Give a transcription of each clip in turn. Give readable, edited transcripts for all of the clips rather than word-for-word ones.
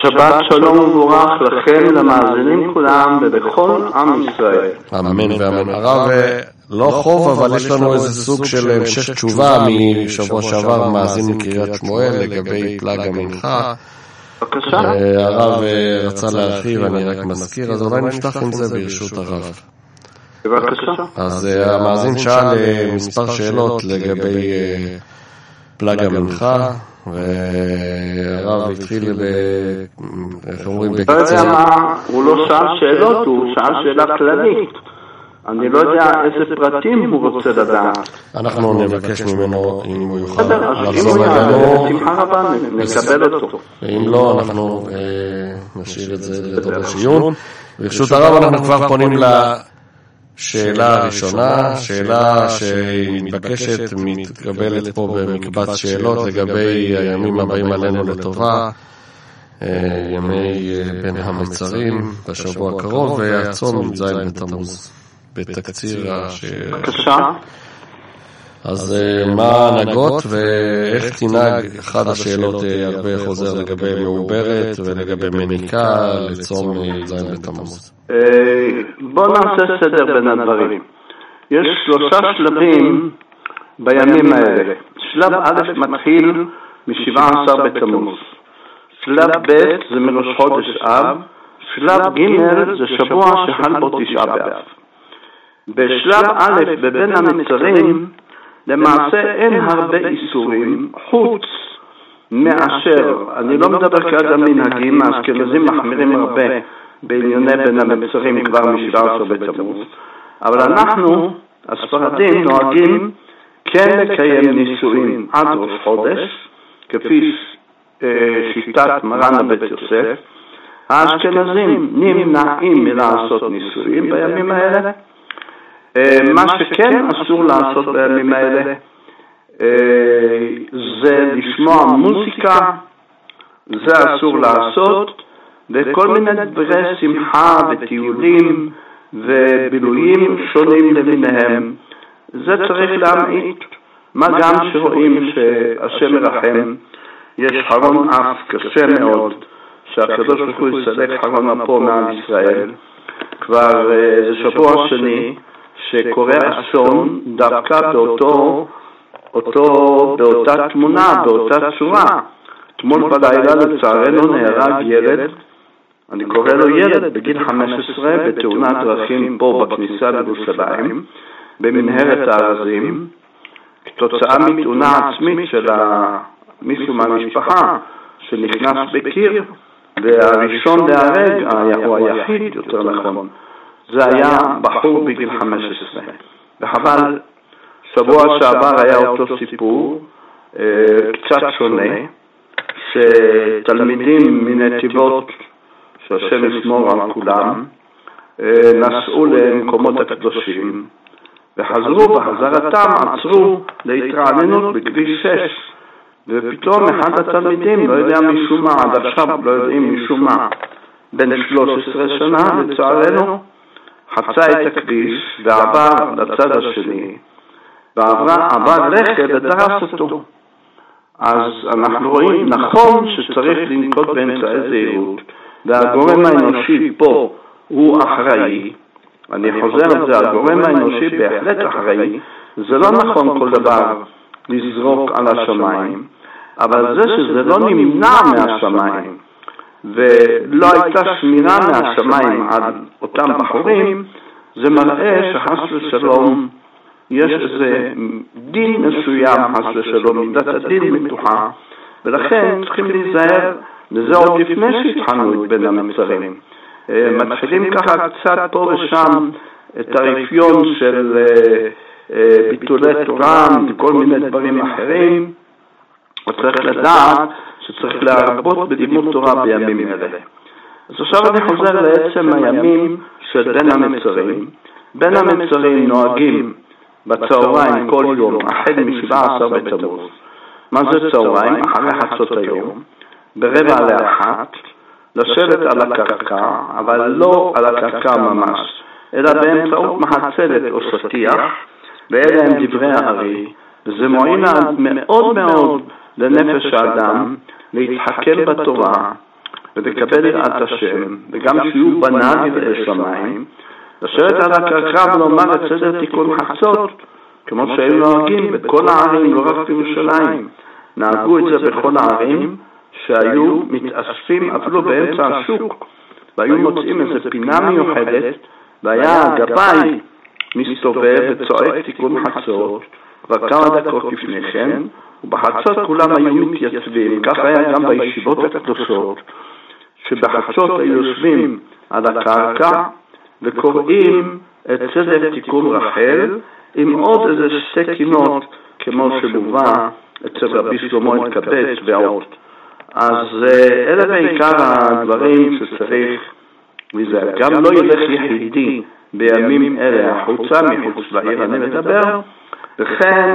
שבת שלום ובורך לכם למאזינים כולם ובכל עם ישראל. אמן ואמן. הרב, לא חוב, אבל יש לנו איזה סוג של המשך תשובה משבוע שעבר מאזין מקריית שמואל לגבי פלג המנחה. בבקשה. הרב רצה להרחיב, אני רק מזכיר, אז אולי נפתח עם זה ברשות הרב. בבקשה. אז המאזין שאל מספר שאלות לגבי פלג המנחה, והרב התחיל איך אומרים בקצר. לא יודע מה, הוא לא שאל שאלות, הוא שאל שאלה כללית. אני לא יודע איזה פרטים הוא רוצה לדעת. אנחנו נבקש ממנו אם הוא יוכל לחזור אלינו. שמחה רבה, נקבל אותו. ואם לא, אנחנו נשאיר את זה לדורש עיון. ברשות הרב אנחנו כבר פונים לשאלה הראשונה, שאלה שהיא מתבקשת, מתקבלת פה במקבץ שאלות לגבי הימים הבאים עלינו לטובה, ימי בין המצרים בשבוע הקרוב, והצום י"ז בתמוז. בתקציר השאלה. בבקשה. אז מה ההנהגות ואיך תנהג? אחד השאלות הרבה חוזר לגבי מעוברת ולגבי מניקה לצום י"ז בתמוז. בואו נעשה סדר בין הדברים. יש 3 שלבים בימים האלה. שלב א' מתחיל מ-17 בתמוז. שלב ב' זה מראש חודש אב. שלב ג' זה שבוע שחל בו 9 באב. בשלב א' בבין המצרים למעשה אין הרבה איסורים חוץ מאשר, אני לא מדבר כרגע מנהגים, האשכנזים מחמירים הרבה בענייני בין המצרים כבר מ-17 בתמוז, אבל אנחנו הספרדים נוהגים כן לקיים נישואים עד ראש חודש כפי שיטת מרן הבית יוסף. האשכנזים נמנעים מלעשות נישואים בימים האלה. מה שכן אסור לעשות בימים האלה זה לשמוע מוזיקה, זה אסור לעשות, וכל מיני דברי שמחה וטיולים ובילויים שונים למיניהם. זה צריך להמעיט, מה גם שרואים שהשם מרחם, יש חרון אף קשה מאוד, שהקדוש ברוך הוא יסלק חרון אפו מעל ישראל. כבר זה שבוע שני שקורה אסון דווקא באותה תמונה, באותה צורה. אתמול בלילה לצערנו נהרג ילד, אני קורא לו ילד, בגיל 15 בתאונת דרכים פה בכניסה לירושלים, במנהרת הארזים, כתוצאה מתאונה עצמית של מישהו מהמשפחה שנכנס בקיר, והראשון להרג, או היחיד יותר נכון, זה היה בחור בגיל 15. וחבל, שבוע שעבר היה אותו סיפור, קצת שונה, שתלמידים מנתיבות, שהשם ישמור על כולם, נסעו למקומות הקדושים, וחזרו בחזרתם, עצרו להתרעננות בכביש 6, ופתאום אחד התלמידים, לא יודע משום מה, עד עכשיו לא יודעים משום מה, בן 13 שנה לצערנו, חצה את הכביש ועבר לצד השני, ועבר רכב ודרס אותו. אז אנחנו רואים נכון שצריך לנקוט באמצעי זהירות, והגורם האנושי פה הוא אחראי. אני חוזר על זה, הגורם האנושי בהחלט אחראי. זה לא נכון כל דבר לזרוק על השמיים, אבל זה שזה לא נמנע מהשמיים, ולא הייתה שמירה מהשמיים על אותם בחורים, זה מראה שחס ושלום יש איזה דין מסוים, חס ושלום, מידת הדין מתוחה, ולכן צריכים להיזהר, וזה עוד לפני שהתחלנו את בין המצרים. מתחילים ככה קצת פה ושם את הרפיון של ביטולי תורה וכל מיני דברים אחרים, וצריך לדעת שצריך להרבות בלימוד תורה בימים אלה. אז עכשיו אני חוזר לעצם הימים של בין המצרים. בין המצרים נוהגים בצהריים כל יום, החל מ-17 בתמוז. מה זה צהריים? אחרי חצות היום, ב12:45, לשבת על הקרקע, אבל לא על הקרקע ממש, אלא באמצעות מחצלת או שטיח, ואלה הם דברי הארי, וזה מועיל מאוד מאוד לנפש האדם להתחכם בתורה, ותקבל יראת השם, וגם שיהיו בניו יראי שמיים, לשבת על הקרקע ולומר את סדר תיקון חצות, כמו שהיו נוהגים בכל הערים, לא רק בירושלים. נהגו את זה בכל הערים, שהיו מתאספים אפילו באמצע השוק, והיו מוצאים איזו פינה מיוחדת, והיה הגבאי מסתובב וצועק תיקון חצות, כבר כמה דקות לפני כן, ובחצות כולם היו מתייצבים. כך היה גם בישיבות הקדושות, שבחצות היו יושבים על הקרקע וקוראים את סדר תיקון רחל, עם עוד איזה שתי קינות, כמו שמובא אצל רבי שלמה אלקבץ ועוד. אז אלה בעיקר הדברים שצריך להיזהר. גם לא ילך יחידי בימים אלה החוצה, מחוץ לעיר אני מדבר, וכן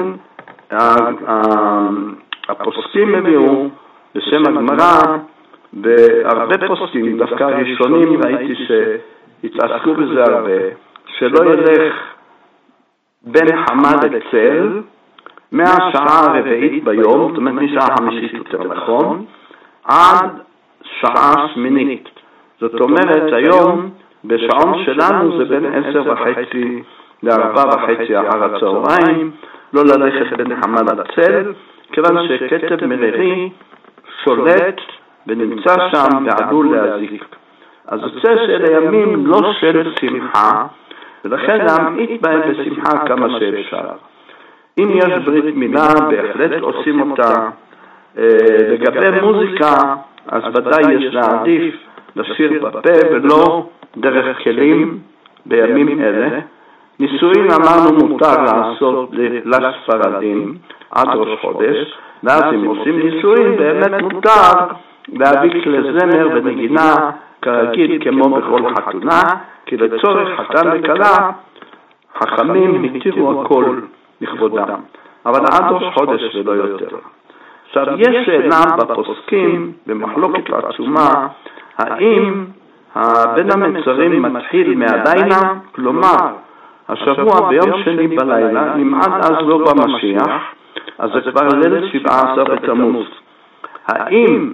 הפוסקים הביאו בשם הגמרא, והרבה פוסקים, דווקא ראשונים ראיתי שהתעסקו בזה הרבה, שלא ילך בין חמה לצל מהשעה הרביעית ביום, זאת אומרת משעה חמישית יותר נכון, עד שעה שמינית. זאת אומרת היום בשעון שלנו זה בין 10:30 ל-4:30 אחר הצהריים, לא ללכת בין חמה לצל, כיוון שכתב מררי שולט ונמצא שם ועלול להזיק. אז יוצא שאלה ימים לא של שמחה, ולכן להמעיט בהם בשמחה כמה שאפשר. אם יש ברית מילה, בהחלט עושים אותה. לגבי מוזיקה, אז ודאי יש להעדיף לשיר בפה ולא דרך כלים בימים אלה. נישואין אמרנו מותר לעשות לספרדים עד ראש חודש, ואז אם עושים נישואין באמת מותר להביא כלי זמר ונגינה כרגיל כמו בכל חתונה, כי לצורך חתן וכלה חכמים התירו הכל לכבודם, אבל עד ראש חודש ולא יותר. עכשיו יש שאלה בפוסקים במחלוקת עצומה, האם בין המצרים מתחיל מהלילה, כלומר השבוע ביום שני בלילה, אם עד אז לא במשיח, אז זה כבר ליל 17 בתמוז. האם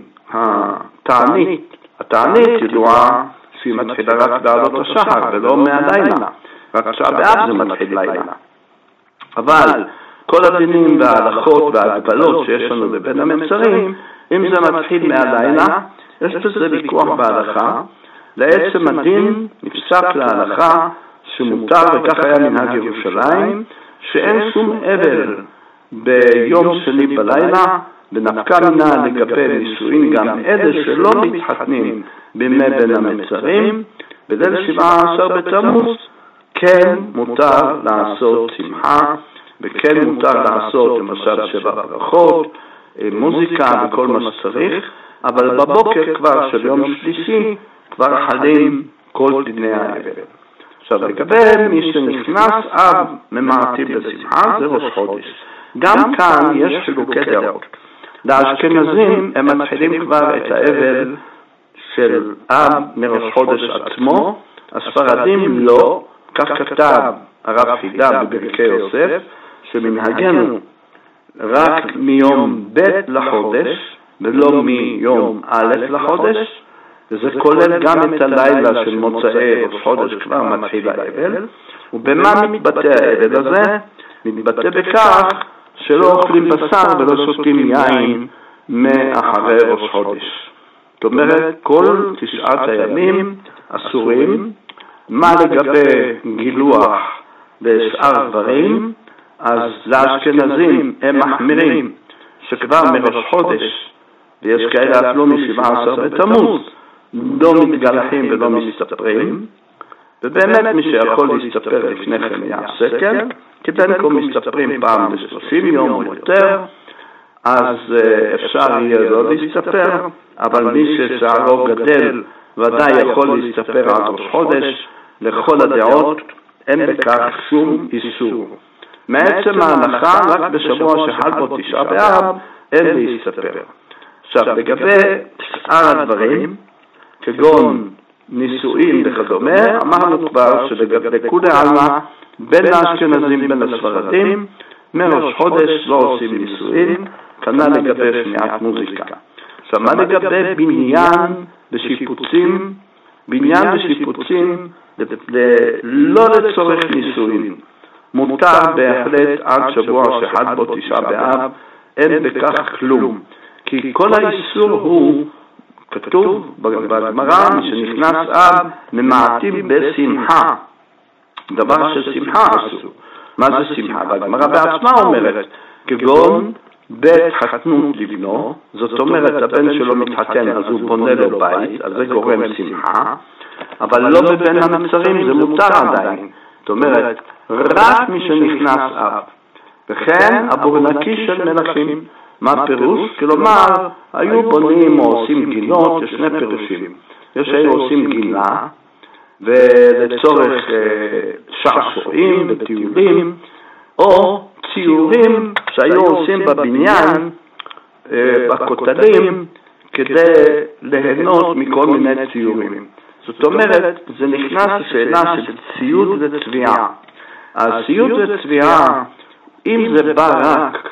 התענית ידועה שהיא מתחילה רק בעלות השחר ולא מהלילה, רק שבאב זה מתחיל לילה. אבל כל הדינים וההלכות וההגבלות שיש לנו בבין המצרים, אם זה מתחיל מהלילה, יש בזה ויכוח בהלכה. לעצם הדין נפסק להלכה שמותר, וכך היה מנהג ירושלים, שאין שום אבל ביום שני בלילה, ונפקא מינה לגבי נישואין גם אלה שלא מתחתנים בימי בין המצרים, בליל 17 בתמוז כן מותר לעשות שמחה, וכן מותר לעשות למשל 7 ברכות, מוזיקה וכל מה שצריך, אבל בבוקר כבר של יום שלישי כבר חלים כל דיני האבל. עכשיו לגבי מי שנכנס אב ממעטים בשמחה, זה ראש חודש. גם כאן יש חילוקי דעות. לאשכנזים הם מתחילים כבר את האבל של אב מראש חודש עצמו, הספרדים לא, כך כתב הרב חידה בברכי יוסף, שמנהגנו רק מיום ב' לחודש ולא מיום א' לחודש, וזה כולל גם את הלילה של מוצאי ראש חודש כבר מתחיל האבל. ובמה מתבטא האבל הזה? מתבטא בכך שלא אוכלים בשר ולא שותים יין מאחרי ראש חודש. זאת אומרת, כל 9 הימים אסורים. מה לגבי גילוח ושאר דברים? אז לאשכנזים הם מחמירים שכבר מראש חודש, ויש כאלה אפילו מ-17 בתמוז, לא מתגלחים ולא מסתפרים, ובאמת מי שיכול להסתפר לפני כן יעשה כן, כי בין כה מסתפרים פעם ב-30 יום או יותר, אז אפשר יהיה לא להסתפר, אבל מי ששערו גדל ודאי יכול להסתפר עד ראש חודש. לכל הדעות אין בכך שום איסור. מעצם ההלכה רק בשבוע שחל בו 9 באב אין להסתפר. עכשיו לגבי שאר הדברים כגון נישואין וכדומה, אמרנו כבר שלכולי עלמא בין האשכנזים בין הספרדים מראש חודש לא עושים נישואין, כנ"ל לגבי שמיעת מוזיקה. מה לגבי בניין ושיפוצים? בניין ושיפוצים לא לצורך נישואין. מותר בהחלט עד שבוע שחל בו תשעה באב, אין בכך כלום. כי כל האיסור הוא, כתוב בגמרא, שנכנס אב ממעטים בשמחה. דבר של שמחה עשו. מה זה שמחה? והגמרא בעצמה אומרת, כגון בית חתנות לבנו, זאת אומרת, הבן שלו מתחתן, אז הוא בונה לו בית, אז זה גורם שמחה, אבל לא בבין המצרים, זה מותר עדיין. זאת אומרת, רק מי שנכנס אב. וכן, הבורנקי של מלכים. מה פירוש? כלומר, היו בונים או עושים גינות, יש שני פירושים. יש היו עושים גינה, ולצורך שעשועים וטיולים, או ציורים שהיו עושים בבניין, בכותלים, כדי ליהנות מכל מיני ציורים. זאת אומרת, זה נכנס לשאלה של ציוד וצביעה. הציוד וצביעה, אם זה בא רק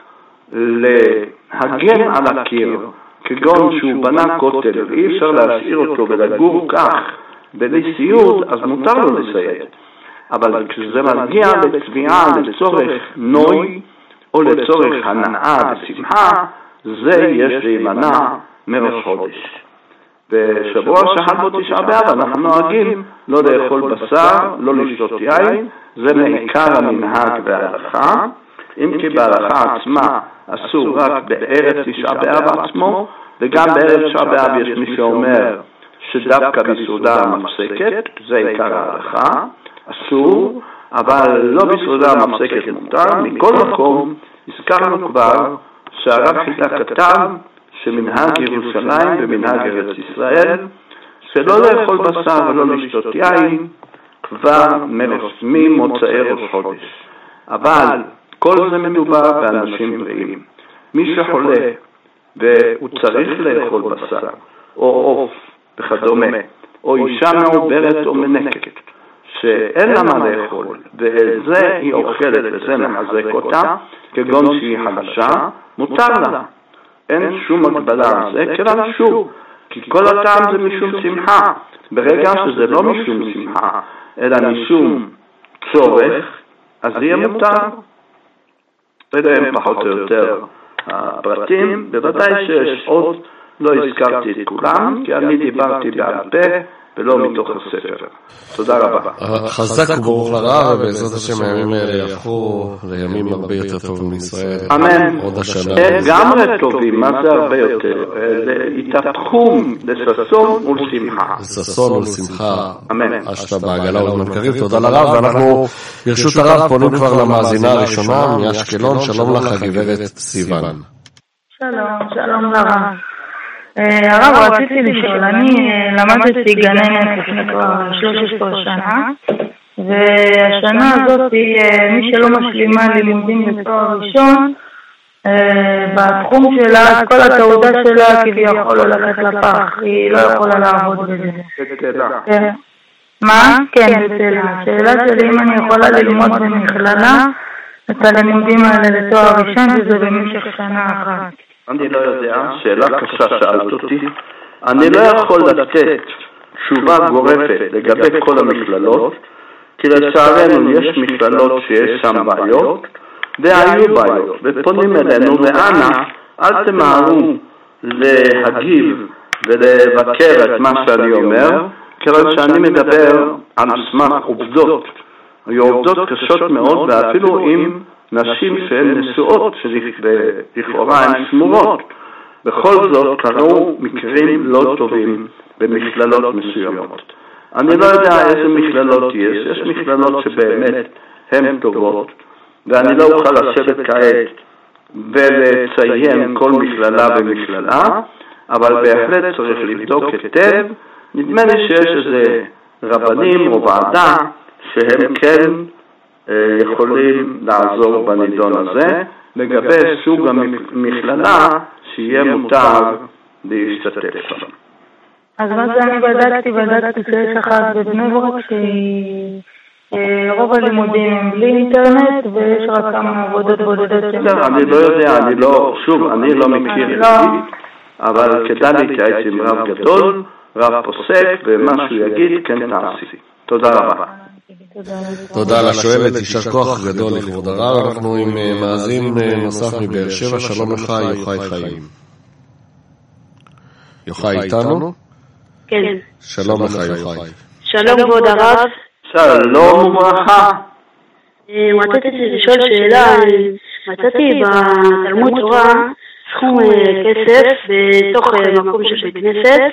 להגן על הקיר, כגון שהוא בנה כותל, ואי אפשר להשאיר אותו ולגור כך בלי ציוד, אז מותר לו לציית. אבל כשזה מגיע לצביעה לצורך נוי, או לצורך הנאה ושמחה, זה יש להימנע מראש חודש. בשבוע שחל בו תשעה באב אנחנו נוהגים לא לאכול בשר, לא לשתות יין, זה מעיקר המנהג וההלכה. אם כי בהלכה עצמה אסור רק בערב תשעה באב עצמו, וגם בערב תשעה באב יש מי שאומר שדווקא בסעודה המפסקת, זה עיקר ההלכה, אסור, אבל לא בסעודה המפסקת מותר. מכל מקום, הזכרנו כבר שהרב חיטה כתב שמנהג ירושלים ומנהג ארץ ישראל, שלא לאכול בשר ולא לשתות יין, כבר ממוצאי ראש חודש. אבל כל זה מדובר באנשים בריאים. מי שחולה והוא צריך לאכול בשר, או עוף וכדומה, או אישה מעוברת או מנקת, שאין לה מה לאכול, וזה היא אוכלת וזה מחזק אותה, כגון שהיא חלשה, מותר לה. אין שום הגבלה על זה, כיוון שוב, כי כל הטעם זה משום שמחה. ברגע שזה לא משום שמחה, אלא משום צורך, אז זה יהיה מותר. והם פחות או יותר הפרטים. בוודאי שיש עוד, לא הזכרתי את כולם, כי אני דיברתי בעל פה ולא מתוך הספר. תודה רבה. חזק וברוך לרב, ובעזרת השם הימים האלה יהפכו לימים הרבה יותר טובים לישראל. אמן. עוד השנה. לגמרי טובים, מה זה הרבה יותר? התהפכו לששון ולשמחה. לששון ולשמחה. אמן. אשתה בעגלה ולמנכרים. תודה לרב, ואנחנו ברשות הרב פונים כבר למאזינה הראשונה מאשקלון. שלום לך גברת סיוון. שלום לרב. הרב, רציתי לשאול, אני למדתי גננת לפני כבר 13 שנה, והשנה הזאת מי שלא משלימה לימודים לתואר ראשון, בתחום שלה, כל התעודה שלה כביכול הולכת לפח, היא לא יכולה לעבוד בזה. מה? כן, בתלה. השאלה שלי אם אני יכולה ללמוד במכללה את הלימודים האלה לתואר ראשון, וזה במשך שנה אחת. אני לא יודע, שאלה קשה שאלת אותי. אני לא יכול לתת תשובה גורפת לגבי כל המכללות, כי לצערנו יש מכללות שיש שם בעיות, והיו בעיות, ופונים אלינו, ואנא, אל תמהרו להגיב ולבקר את מה שאני אומר, כיוון שאני מדבר על סמך עובדות. היו עובדות קשות מאוד, ואפילו עם נשים שהן נשואות, שלכאורה הן שמורות. בכל זאת קרו מקרים לא טובים במכללות מסוימות. אני לא יודע איזה מכללות יש מכללות שבאמת הן טובות, ואני לא אוכל לשבת כעת ולציין כל מכללה ומכללה, אבל בהחלט צריך לבדוק היטב. נדמה לי שיש איזה רבנים או ועדה שהם כן יכולים לעזור בנידון הזה, לגבי סוג המכללה שיהיה מותר להשתתף שם. אז מה זה אני בדקתי שיש אחת בבני ברק שהיא רוב הלימודים הם בלי אינטרנט, ויש רק כמה עבודות בודדות. אני לא יודע, אני לא מכיר. אבל כדאי להתייעץ עם רב גדול, רב פוסק, ומה שהוא יגיד כן תעשי. תודה רבה. תודה לשואלת, יישר כוח גדול לכבוד הרב. אנחנו עם מאזין נוסף מבאר שבע. שלום לך, יוחאי חיים. יוחאי איתנו? כן. שלום לך, יוחאי. שלום כבוד הרב. שלום וברכה. רציתי לשאול שאלה. מצאתי בתלמוד תורה סכום כסף בתוך מקום של בית כנסת,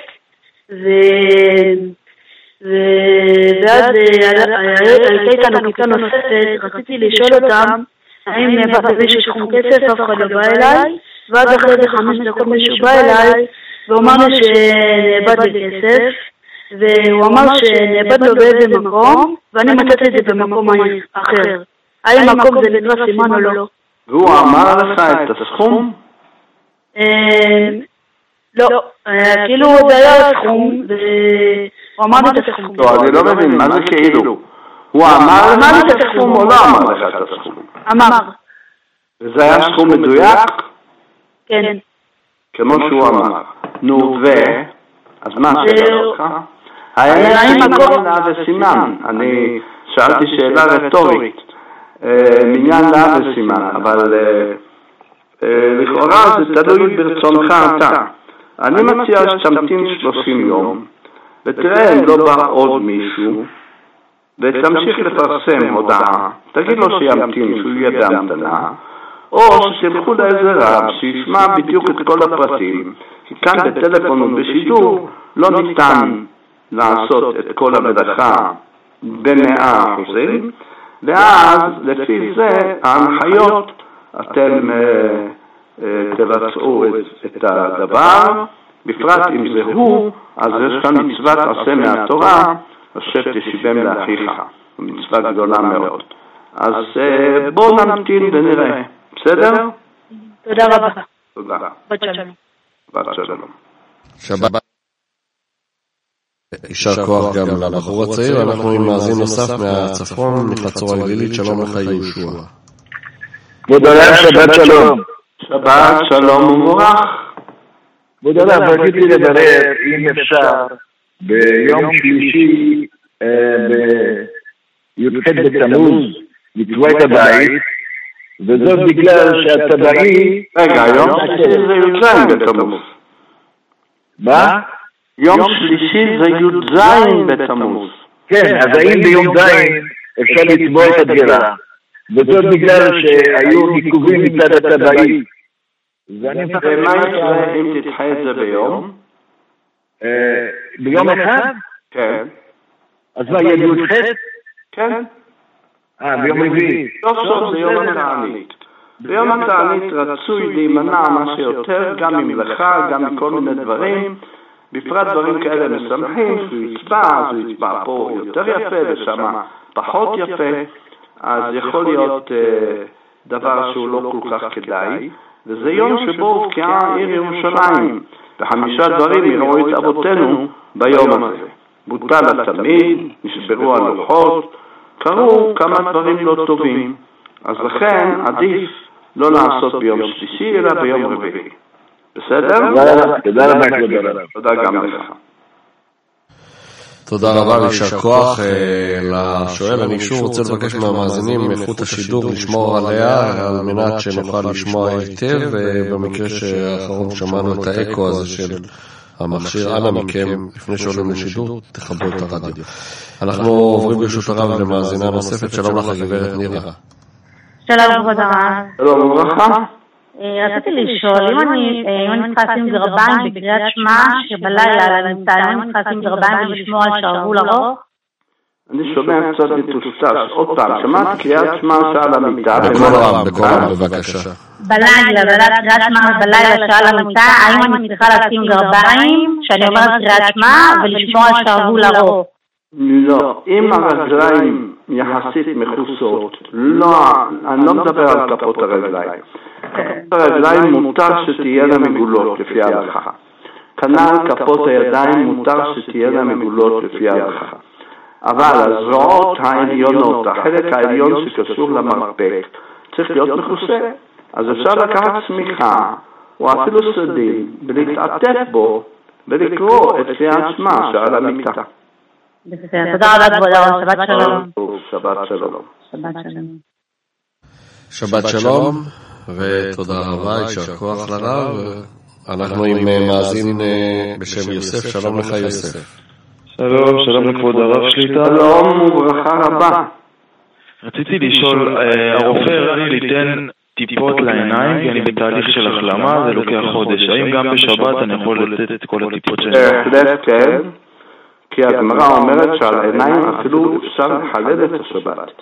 ואז הייתה איתנו כיתה נוספת. רציתי לשאול אותם האם בזה שיש סכום כסף אף אחד לא בא אליי, ואז אחרי זה 5 דקות מישהו בא אליי ואומר לי שנאבד לי כסף, והוא אמר שנאבד לו באיזה מקום, ואני מצאתי את זה במקום אחר. האם מקום זה נקרא סימן או לא? והוא אמר לך את הסכום? לא, כאילו זה היה הסכום, והוא אמר לי את הסכום. לא, אני לא מבין, מה זה כאילו? הוא אמר לך את הסכום או לא אמר לך את הסכום? אמר. וזה היה סכום מדויק? כן. כמו שהוא אמר. נו, אז מה שאלה אותך? האם מקום לה וסימן? אני שאלתי שאלה רטורית. מניין לה וסימן, אבל לכאורה זה תלוי ברצונך אתה. אני מציע שתמתין 30 יום, ותראה אם לא בא עוד מישהו, ותמשיך לפרסם הודעה. תגיד לו שימתין, שהוא יהיה בהמתנה, או שתלכו לאיזה רב שישמע בדיוק את כל הפרטים, כי כאן בטלפון ובשידור לא ניתן לעשות את כל המלאכה ב100%, ואז לפי זה ההנחיות אתם תבצעו את הדבר, בפרט אם זה הוא, אז יש כאן מצוות עשה מהתורה, אשר תשיבם לאחיך, מצווה גדולה מאוד. אז בואו נמתין ונראה. בסדר? תודה רבה. תודה. בת שלום. בת שלום. שבת. יישר כוח גם לבחור הצעיר. אנחנו עם מאזין נוסף מהצפון, מחצור הגלילית. שלום לך, יהושע. כבוד הרב, שבת שלום. שבת שלום ומבורך. כבוד הרב, רציתי לברר אם אפשר ביום שלישי בי"ח בתמוז לתבוע את הבית, וזאת בגלל שהטבעי... רגע, יום שלישי זה י"ז בתמוז. מה? יום שלישי זה י"ז בתמוז. כן, אז האם ביום ז' אפשר לתבוע את הדירה? וזאת בגלל שהיו עיכובים מצד הטבעי. ומה יקרה אם תדחה את זה ביום? ביום אחד? כן. אז מה, יהיה י"ח? כן. ביום רביעי. סוף זה יום התענית. ביום התענית רצוי להימנע מה שיותר, גם ממלאכה, גם מכל מיני דברים, בפרט דברים כאלה משמחים, שהוא יצבע, אז הוא יצבע פה יותר יפה ושם פחות יפה, אז יכול להיות דבר שהוא לא כל כך כדאי, וזה יום שבו הובקעה עיר ירושלים, ו5 דברים יראו את אבותינו ביום הזה. בוטל התמיד, נשברו הלוחות, קרו כמה דברים לא טובים, אז לכן עדיף לא לעשות ביום שלישי אלא ביום רביעי. בסדר? תודה רבה, כבוד הרב. תודה גם לך. תודה רבה ויישר כוח לשואל. אני שוב רוצה לבקש מהמאזינים מאיכות השידור לשמור עליה על מנת שנוכל לשמוע היטב, ובמקרה שהאחרון שמענו את האקו הזה של המכשיר, אנא מכם, לפני שעולים לשידור, תכבדו את הרדיו. אנחנו עוברים ברשות הרב למאזינה נוספת. שלום לך, גברת נירה. שלום כבוד הרב. שלום וברכה. רציתי לשאול, אם אני צריכה לשים גרביים בקריאת שמע שבלילה על הנמצא, אם אני צריכה לשים גרביים ולשמור על שרוול ארוך? אני שומע קצת מטושטש. עוד פעם, שמעת קריאת שמע שעל המיטה? בכל רב, בבקשה. בלילה, קריאת שמע בלילה שעל המיטה, האם אני צריכה לשים גרביים שאני אומרת קריאת שמע ולשמור על שרוול ארוך? לא, אם הרגליים יחסית מכוסות, לא, אני לא מדבר על כפות הרגליים. כפות הרגליים מותר שתהיינה מגולות לפי ההלכה. כנ"ל כפות הידיים מותר שתהיינה מגולות לפי ההלכה. אבל הזרועות העליונות, החלק העליון שקשור למרפק, צריך להיות מכוסה. אז אפשר לקחת צמיחה, או אפילו סדים, ולהתעטף בו, ולקרוא את קריאת שמע שעל המיטה. בסדר, תודה רבה כבוד הרב, שבת שלום. שבת שלום. שבת שלום, ותודה רבה, יישר כוח לרב. אנחנו עם מאזין בשם יוסף, שלום לך יוסף. שלום, שלום לכבוד הרב שליטה. שלום וברכה רבה. רציתי לשאול, הרופא הראה לי ליתן טיפות לעיניים, כי אני בתהליך של החלמה, זה לוקח חודש. האם גם בשבת אני יכול לתת את כל הטיפות שלי? בהחלט כן, כי הגמרא אומרת שעל העיניים אפילו אפשר לחלל את השבת.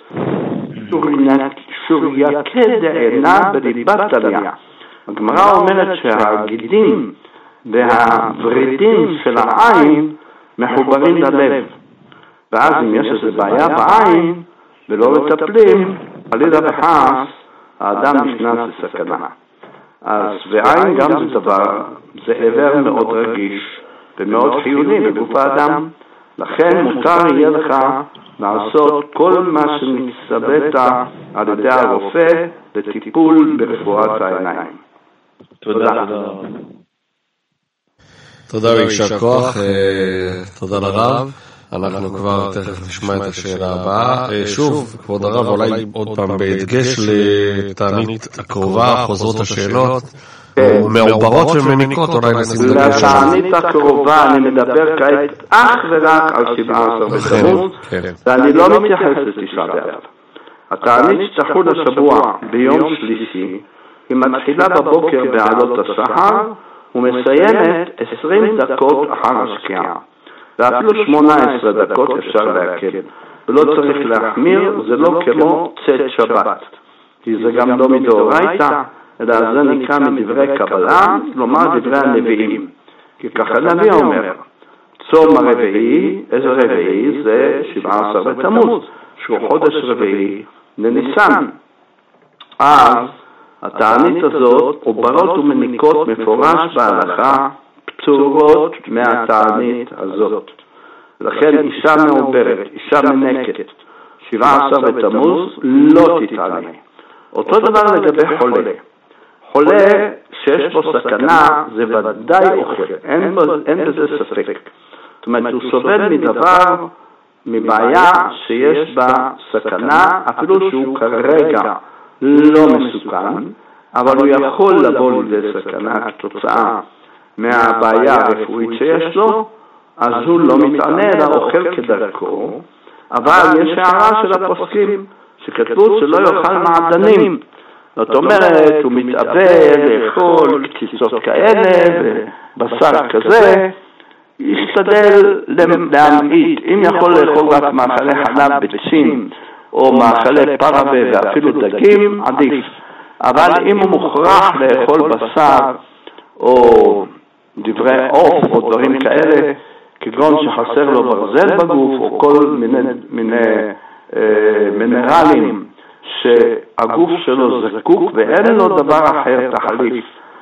שורייתא דעינא בליבת תליא. הגמרא אומרת שהגידים והוורידים של העין מחוברים ללב, ואז אם יש איזו בעיה בעין ולא מטפלים, חלילה וחס האדם נכנס לסכנה. אז ועין גם זה דבר, זה עבר מאוד רגיש ומאוד חיוני בגוף האדם, לכן מותר יהיה לך לעשות כל מה שנצטווית על ידי הרופא לטיפול ברפואת העיניים. תודה. תודה ויישר כוח, תודה לרב. אנחנו כבר תכף נשמע את השאלה הבאה. שוב, כבוד הרב, אולי עוד פעם בהדגש לתענית הקרובה, חוזרות השאלות, מעוברות ומניקות, אולי נשים דגש. לתענית הקרובה אני מדבר כעת אך ורק על 17 בתמוז, ואני לא מתייחס לתשעה באב. התענית שתחול השבוע ביום שלישי, היא מתחילה בבוקר בעלות השחר, ומסיימת 20 דקות אחר השקיעה. ואפילו 18 דקות אפשר להקל. ולא צריך להחמיר, זה לא כמו צאת שבת. כי זה גם לא מדאורייתא, אלא זה נקרא מדברי קבלה, כלומר דברי הנביאים. כי ככה הנביא אומר, צום הרביעי, איזה רביעי? זה 17 בתמוז, שהוא חודש רביעי לניסן. אז התענית הזאת, עוברות ומניקות מפורש בהלכה, פטורות מהתענית הזאת. לכן אישה מעוברת, אישה מנקת, 17 בתמוז, לא תתענה. אותו דבר לגבי חולה. חולה שיש בו סכנה, זה ודאי אוכל, אין בזה ספק. זאת אומרת, הוא סובל מדבר, מבעיה שיש בה סכנה, אפילו שהוא כרגע לא מסוכן, אבל הוא יכול לבוא לידי סכנה כתוצאה מהבעיה הרפואית שיש לו, אז הוא לא מתענה אלא אוכל כדרכו. אבל יש הערה של הפוסקים שכתבו שלא יאכל מעדנים. זאת אומרת, הוא מתאבל לאכול קציצות כאלה ובשר כזה, ישתדל להמעיט. אם יכול לאכול רק מאכלי חלב ביצים או מאכלי פרווה ואפילו דגים, עדיף. אבל אם הוא מוכרח לאכול בשר או דברי עוף או דברים כאלה, כגון שחסר לו ברזל בגוף או כל מיני מינרלים שהגוף שלו זקוק ואין לו דבר אחר תחליף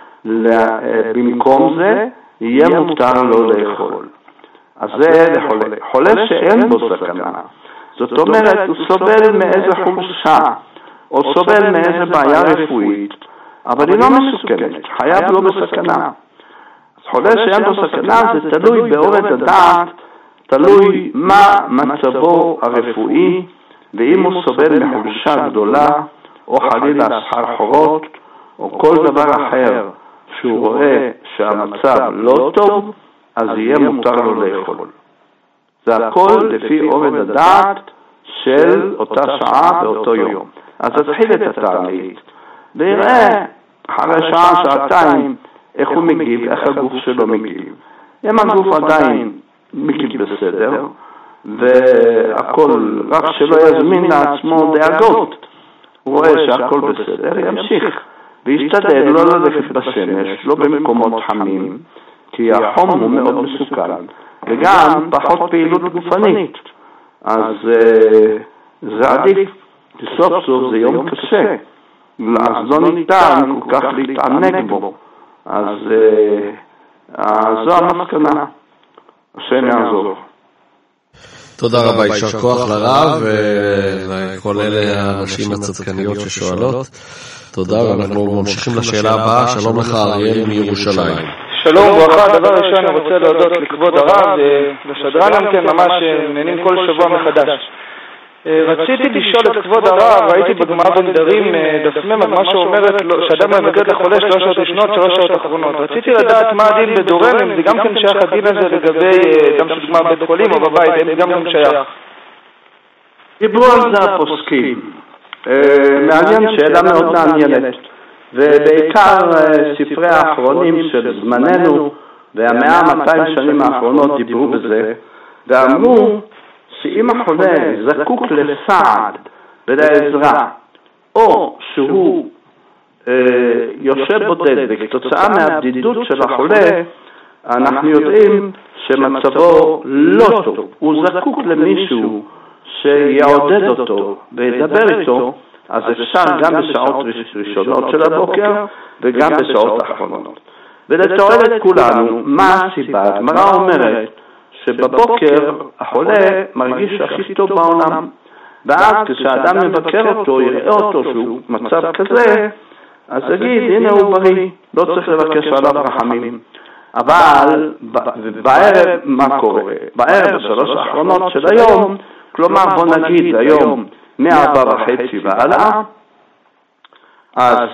במקום זה, יהיה מותר לו לאכול. אז זה לחולה. חולה שאין בו סכנה, זאת אומרת הוא סובל מאיזה חולשה או סובל מאיזה בעיה רפואית, אבל היא לא מסוכנת, חייב לא בסכנה. חולה שאין בו סכנה זה תלוי באורד הדעת, תלוי מה מצבו הרפואי, ואם הוא סובל מחולשה גדולה, או חלילה סחרחורות, או כל דבר אחר שהוא רואה שהמצב לא טוב, אז יהיה מותר לו לאכול. זה הכל לפי אורד הדעת של אותה שעה באותו יום. אז תתחיל את התענית, ויראה אחרי שעה, שעתיים, איך הוא מגיב, איך הגוף שלו מגיב. אם הגוף עדיין מגיב בסדר, והכל, רק שלא יזמין לעצמו דאגות, הוא רואה שהכל בסדר, ימשיך. וישתדל לא ללכת בשמש, לא במקומות חמים, כי החום הוא מאוד מסוכן, וגם פחות פעילות גופנית. אז זה עדיף, בסוף סוף זה יום קשה, אז לא ניתן כל כך להתענג בו. אז זו המסקנה. השם יעזור. תודה רבה, יישר כוח לרב ולכל אלה האנשים הצדקניות ששואלות. תודה, ואנחנו ממשיכים לשאלה הבאה. שלום לך אריאל מירושלים. שלום וברכה. דבר ראשון אני רוצה להודות לכבוד הרב ולשדרן גם כן, ממש נהנים כל שבוע מחדש. רציתי לשאול את כבוד הרב, ראיתי בגמרא בנדרים דף מ' הגמרא שאומרת שאדם מבקר לחולה 3 שעות ראשונות 3 שעות אחרונות. רציתי לדעת מה הדין בדורם, אם זה גם כן שייך הדין הזה לגבי גם שדוגמה בבית חולים או בבית, אם זה גם כן שייך. דיברו על זה הפוסקים. מעניין, שאלה מאוד מעניינת, ובעיקר ספרי האחרונים של זמננו וה100-200 שנים האחרונות דיברו בזה ואמרו שאם החולה זקוק לסעד ולעזרה, או שהוא יושב בודד וכתוצאה מהבדידות של החולה, אנחנו יודעים שמצבו לא טוב, הוא זקוק למישהו שיעודד אותו וידבר איתו, אז אפשר גם בשעות ראשונות של הבוקר וגם בשעות האחרונות. ולתועלת כולנו, מה הסיבה? הגמרא אומרת שבבוקר החולה מרגיש הכי טוב בעולם, ואז כשאדם מבקר אותו, יראה אותו שהוא מצב כזה, אז יגיד, הנה הוא בריא, לא צריך לבקש עליו רחמים. אבל בערב מה קורה? בערב בשלוש האחרונות של היום, כלומר בוא נגיד היום 104:30 ועלה, אז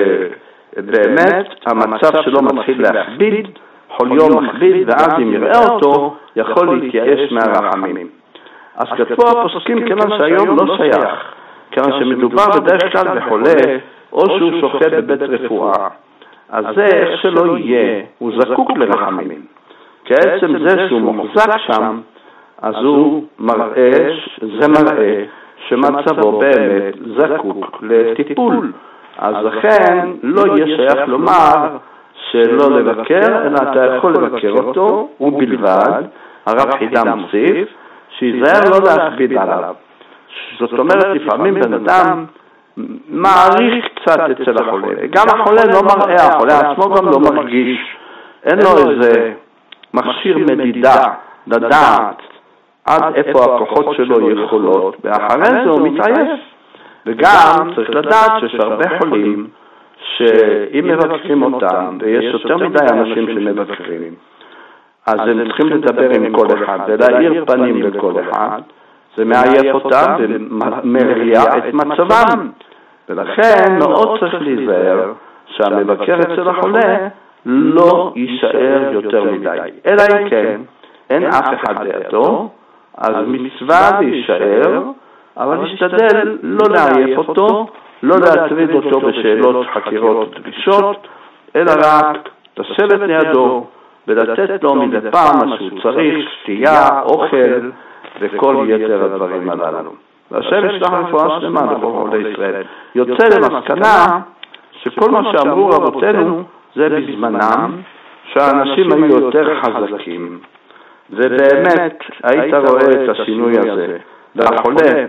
באמת המצב שלו מתחיל להכביד, חוליו מכביד, ואז אם יראה אותו יכול להתייאש מהרחמים. אז כתבו הפוסקים כיוון שהיום לא שייך, כיוון שמדובר בדרך כלל בחולה או שהוא שוכב בבית רפואה, אז זה איך שלא יהיה, הוא זקוק לרחמים. כעצם זה שהוא מוחזק שם, אז הוא מראה, זה מראה שמצבו באמת זקוק לטיפול. אז לכן לא יהיה שייך לומר שלא לבקר, אלא אתה יכול לבקר אותו, ובלבד, הרב חידה מוסיף, שיזהר לא להכביד עליו. זאת אומרת, לפעמים בן אדם מעריך קצת אצל החולה. גם החולה לא מראה, החולה עצמו גם לא מרגיש. אין לו איזה מכשיר מדידה לדעת עד איפה הכוחות שלו יכולות, ואחרי זה הוא מתעייף. וגם צריך לדעת שיש הרבה חולים שאם מבקרים אותם, ויש יותר מדי אנשים שמבקרים, אז הם צריכים לדבר עם כל אחד ולהאיר פנים לכל אחד, זה מעייף אותם ומרגיע את מצבם. ולכן מאוד צריך להיזהר שהמבקר אצל החולה לא יישאר יותר מדי. אלא אם כן, אין אף אחד לידו, אז מצווה להישאר, אבל נשתדל לא לעייף אותו, לא להטריד אותו בשאלות חקירות ודרישות, אלא רק לשבת לידו ולתת לו מדי פעם מה שהוא צריך, שתייה, אוכל וכל יתר הדברים הללו. והשם ישלח רפואה שלמה לכל חולי ישראל. יוצא למסקנה שכל מה שאמרו רבותינו זה בזמנם, שהאנשים היו יותר חזקים. ובאמת היית רואה את השינוי הזה. והחולה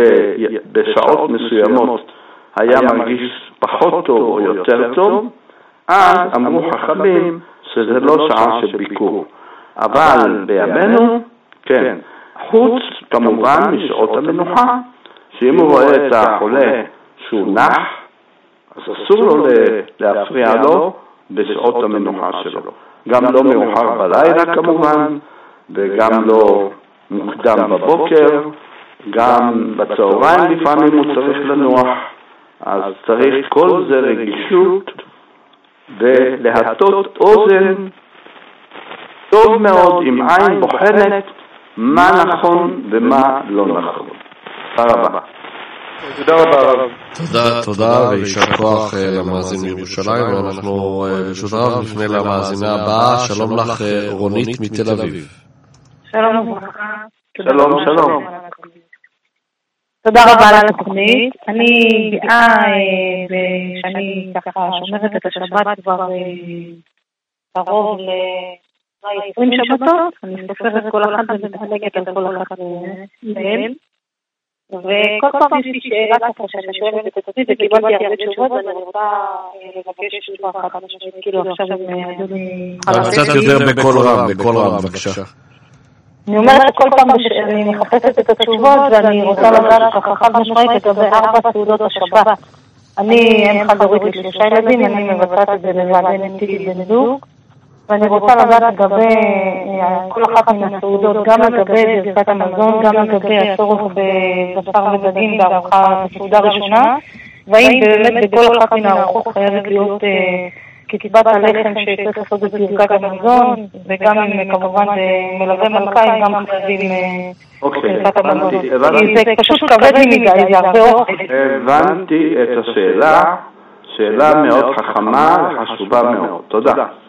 בשעות מסוימות היה מרגיש פחות טוב או יותר טוב, אז אמרו חכמים שזה לא שעה של ביקור. אבל בימינו, כן, חוץ כמובן משעות המנוחה, שאם הוא רואה את החולה שהוא נח, אז אסור לו להפריע לו בשעות המנוחה שלו. גם לא מאוחר בלילה כמובן, וגם לא מוקדם בבוקר, גם בצהריים לפעמים הוא צריך לנוח, אז צריך כל זה רגישות ולהטות אוזן טוב מאוד עם עין בוחנת מה נכון ומה לא נכון. תודה רבה. תודה רבה. תודה ויישר כוח למאזין מירושלים, ואנחנו ברשות הרב נפנה למאזינה הבאה. שלום לך רונית מתל אביב. שלום וברכה. שלום. תודה רבה על התוכנית. אני גאה שאני ככה שומרת את השבת כבר קרוב ל-20 שבתות. אני סופרת כל אחת ומתעלגת על כל אחת מהם. וכל פעם יש לי שאלה ככה שאני שואלת את התוכנית וקיבלתי הרבה תשובות, ואני רוצה לבקש תשובה אחת, כאילו עכשיו אדוני... קצת יותר בקול רם, בבקשה. אני אומרת שכל פעם אני מחפשת את התשובות ואני רוצה לדעת ככה חד משמעית לגבי 4 סעודות השבת. אני אם חד-הורית ל3 ילדים, אני מבצעת את זה לבד, אין איתי בן זוג, ואני רוצה לדעת לגבי כל אחת מן הסעודות, גם לגבי ברכת המזון, גם לגבי הצורך בבשר ודגים בארוחה בסעודה ראשונה, והאם באמת בכל אחת מן הארוחות חייבת להיות קצבת הלחם שצריך לעשות את ברכת המזון, וגם אם כמובן מלווה מלכה, גם חייבים ברכת המזון. זה פשוט כבד מדי, זה הרבה אוכל. הבנתי את השאלה, שאלה מאוד חכמה וחשובה מאוד. תודה.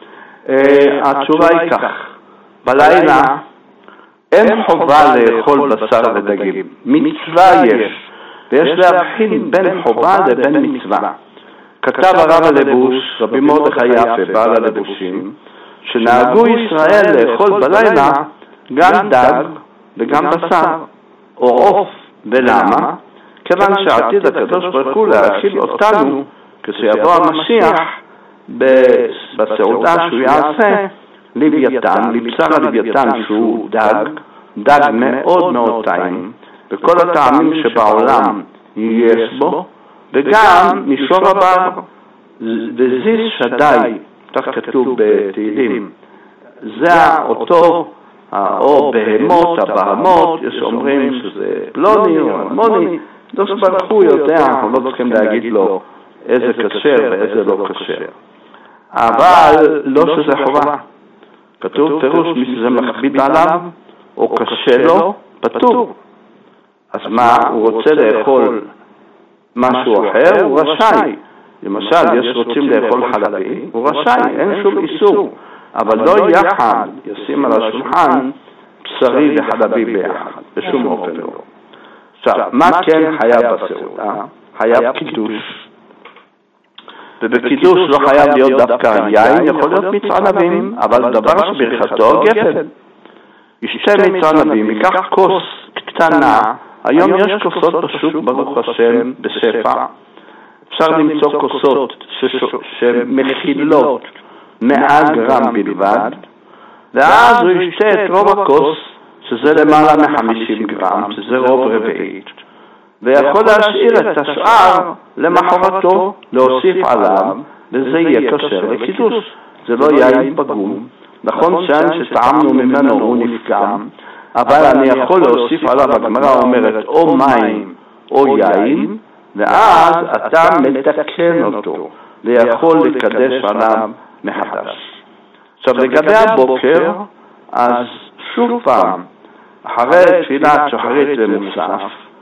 התשובה היא כך, בלילה אין חובה לאכול בשר ודגים, מצווה יש, ויש להבחין בין חובה לבין מצווה. כתב הרב הלבוש, רבי מרדכי יפה, בעל הלבושים, שנהגו ישראל לאכול בלילה גם דג וגם בשר, או עוף, ולמה? כיוון שעתיד הקדוש ברוך הוא להאכיל אותנו כשיבוא המשיח בסעודה שהוא יעשה לוויתן, לבשר הלוויתן שהוא דג מאוד מאוד טעים, וכל הטעמים שבעולם יש בו, וגם מישור הבר וזיז שדי, כך כתוב בתהילים, זה אותו, או בהמות, הבהמות, יש אומרים שזה פלוני או אלמוני, דוס ברוך הוא יודע, אנחנו לא צריכים להגיד לו איזה כשר ואיזה לא כשר. אבל לא שזה חובה. כתוב פירוש, מי שזה מכביד עליו, או קשה לו, פטור. אז מה, הוא רוצה לאכול משהו אחר, הוא רשאי. למשל, יש רוצים לאכול חלבי, הוא רשאי, אין שום איסור. אבל לא יחד ישים על השולחן בשרי וחלבי ביחד, בשום אופן לא. עכשיו, מה כן חייב בסעודה? חייב קידוש. ובקידוש לא חייב להיות דווקא יין, יכול להיות מיץ ענבים, אבל דבר שברכתו גפן. ישתה מיץ ענבים, ייקח כוס קטנה, היום יש כוסות בשוק ברוך השם בשפע, אפשר למצוא כוסות שמכילות 100 גרם בלבד, ואז הוא ישתה את רוב הכוס, שזה למעלה מ-50 גרם, שזה רוב רבעית, ויכול להשאיר את השאר למחרתו, להוסיף עליו, וזה יהיה כשר לקידוש. זה לא יין פגום, נכון שאין שטעמנו ממנו הוא נפגם, אבל אני יכול להוסיף עליו, הגמרא אומרת, או מים או יין, ואז אתה מתקן אותו, ויכול לקדש עליו מחדש. עכשיו לגבי הבוקר, אז שוב פעם, אחרי תפילת שחרית ומוסף,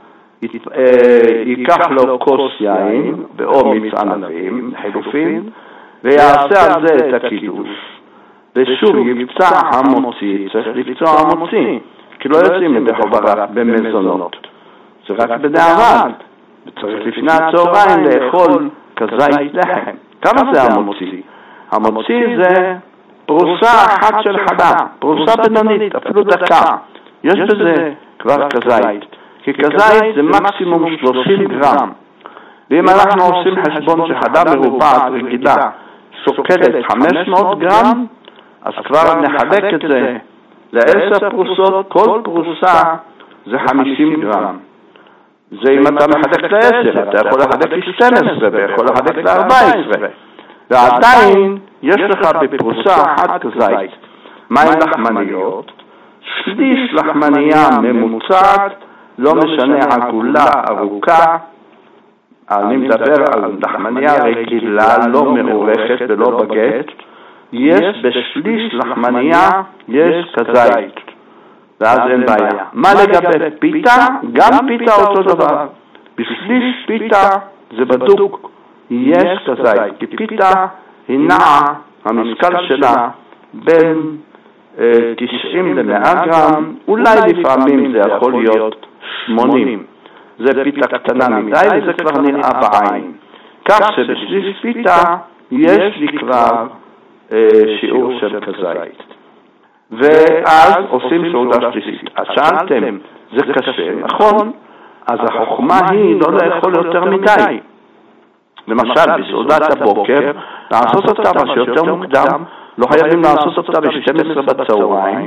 ייקח לו כוס יין, או מיץ ענבים, חילופין, ויעשה על זה את הקידוש. ושוב יבצע המוציא, צריך לבצוע המוציא, כי לא יוצאים ידי חובה רק במזונות, זה רק בדיעבד, וצריך לפני הצהריים לאכול כזית לחם. כמה זה המוציא? המוציא זה פרוסה אחת של חדה, פרוסה בינונית, אפילו דקה, יש בזה כבר כזית, כי כזית זה מקסימום 30 גרם, ואם אנחנו עושים חשבון שחדה מרובעת רגילה שוקלת 500 גרם, אז כבר נחלק את זה ל10 פרוסות, כל פרוסה זה 50 גרם. זה אם אתה מחלק ל10, אתה יכול לחלק ל12 ויכול לחלק ל14, ועדיין יש לך בפרוסה אחת כזית. מים לחמניות, שליש לחמניה ממוצעת, לא משנה עגולה, ארוכה, אני מדבר על לחמניה רגילה, לא מעורכת ולא בגט, יש בשליש לחמניה, יש כזית, ואז אין בעיה. מה לגבי פיתה? גם פיתה אותו דבר. בשליש פיתה זה בדוק, יש כזית, כי פיתה היא נעה, המשקל שלה בין 90 ל-100 גרם, אולי לפעמים זה יכול להיות 80. זה פיתה קטנה מדי וזה כבר נראה בעין. כך שבשליש פיתה יש לי כבר שיעור של כזית. ואז עושים סעודה שלישית. אז שאלתם, זה קשה, נכון? אז החוכמה היא לא לאכול יותר מדי. למשל, בסעודת הבוקר, לעשות אותה מה שיותר מוקדם, לא חייבים לעשות אותה ב-12 בצהריים,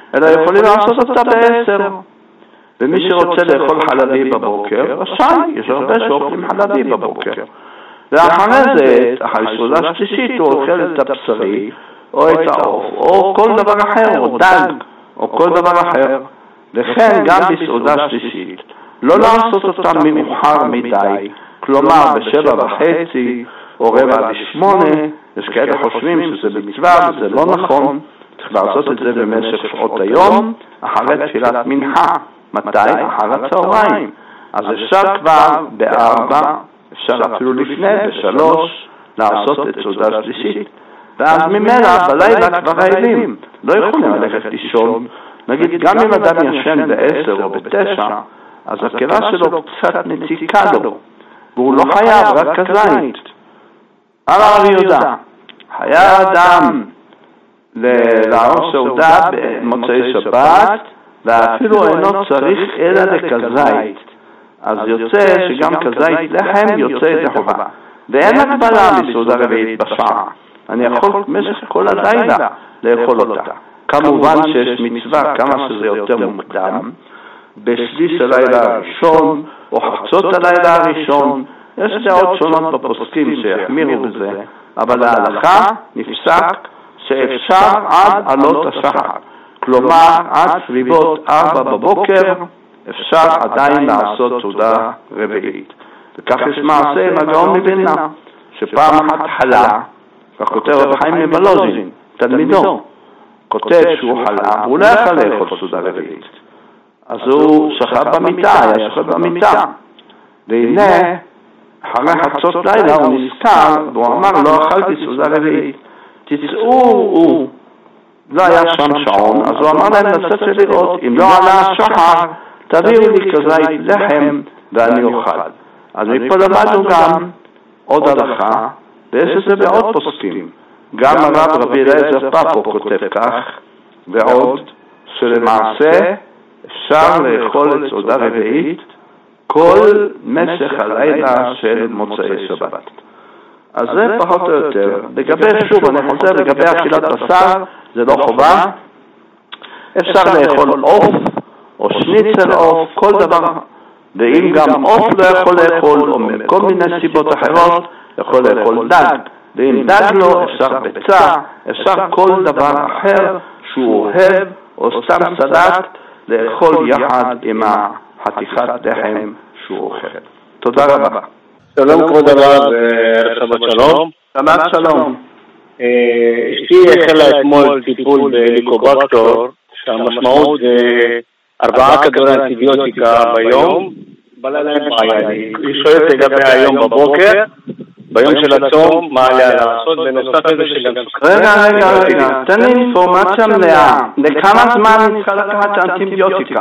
אלא יכולים לעשות אותה ב10. ומי שרוצה לאכול חלבי בבוקר, רשאי, יש הרבה שאוכלים חלבי בבוקר. ואחרי זה, אחרי סעודה שלישית, הוא אוכל את הבשרי, או את העוף, או כל דבר אחר, או דג, או כל דבר אחר. וכן גם בסעודה שלישית, לא לעשות אותה מאוחר מדי, כלומר ב7:30 או 7:45, יש כאלה חושבים שזה מצווה וזה לא נכון, צריך לעשות את זה במשך שעות היום, אחרי תפילת מנחה. מתי? אחר הצהריים. אז אפשר כבר ב4, אפשר אפילו לפני, ב3, לעשות את סעודה שלישית. ואז ממילא בלילה כבר רעבים, לא יכולים ללכת לישון. נגיד, גם אם אדם ישן ב10 או ב9, אז הקיבה שלו קצת מציקה לו, והוא לא חייב, רק כזית. הרב יהודה, היה אדם לערוך סעודה במוצאי שבת, ואפילו אינו צריך אלא לכזית. אז יוצא שגם כזית לחם יוצא את החובה. ואין הגבלה בסעודה רביעית בשעה. אני יכול במשך כל הלילה לאכול אותה. כמובן שיש מצווה כמה שזה יותר מוקדם, בשליש הלילה הראשון, או חצות הלילה הראשון, יש דעות שונות בפוסקים שיחמירו בזה, אבל ההלכה נפסק שאפשר עד עלות השחר. כלומר, עד סביבות 4 בבוקר אפשר עדיין לעשות סעודה רביעית. וכך יש מעשה עם הגאון מווילנה, שפעם אחת חלה, וכותב רב חיים מוולוז'ין, תלמידו, כותב שהוא חלה, והוא לא יכול לאכול סעודה רביעית. אז הוא שכב במיטה, היה שכב במיטה. והנה, אחרי חצות לילה הוא נזכר, והוא אמר, לא אכלתי סעודה רביעית. תצאו, לא היה שם שעון, אז הוא אמר להם לצאת לראות, אם לא עלה השחר, תביאו לי כזית לחם ואני אוכל. אז מפה למדנו גם עוד הלכה, ויש את זה בעוד פוסקים. גם הרב רבי אליעזר פאפו כותב כך, ועוד, שלמעשה אפשר לאכול את סעודה רביעית כל משך הלילה של מוצאי שבת. אז זה פחות או יותר. לגבי, שוב, אני חוזר לגבי אכילת בשר, זה לא חובה. אפשר לאכול עוף, או שניצל עוף, כל דבר. ואם גם עוף לא יכול לאכול, או מכל מיני סיבות אחרות, יכול לאכול דג. ואם דג לא, אפשר ביצה, אפשר כל דבר אחר שהוא אוהב, או סתם סלט, לאכול יחד עם החתיכת לחם שהוא אוכל. תודה רבה. שלום כבוד הרב, שבת שלום. שבת שלום. אשתי החלה אתמול טיפול בהליקובקטור, שהמשמעות זה 4 כדורי אנטיביוטיקה ביום, בלילה אין בעיה. היא שואלת לגבי היום בבוקר, ביום של הצום, מה עליה לעשות, בנוסף לזה שגם רגע, תן לי אינפורמציה מלאה. לכמה זמן צריכה לקחת אנטיביוטיקה?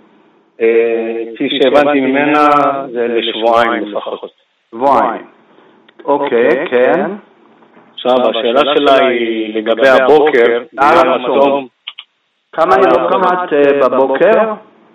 כפי שהבנתי ממנה, זה לשבועיים לפחות. שבועיים. אוקיי, כן. עכשיו, השאלה שלה היא לגבי הבוקר, כמה היא לוקחת בבוקר?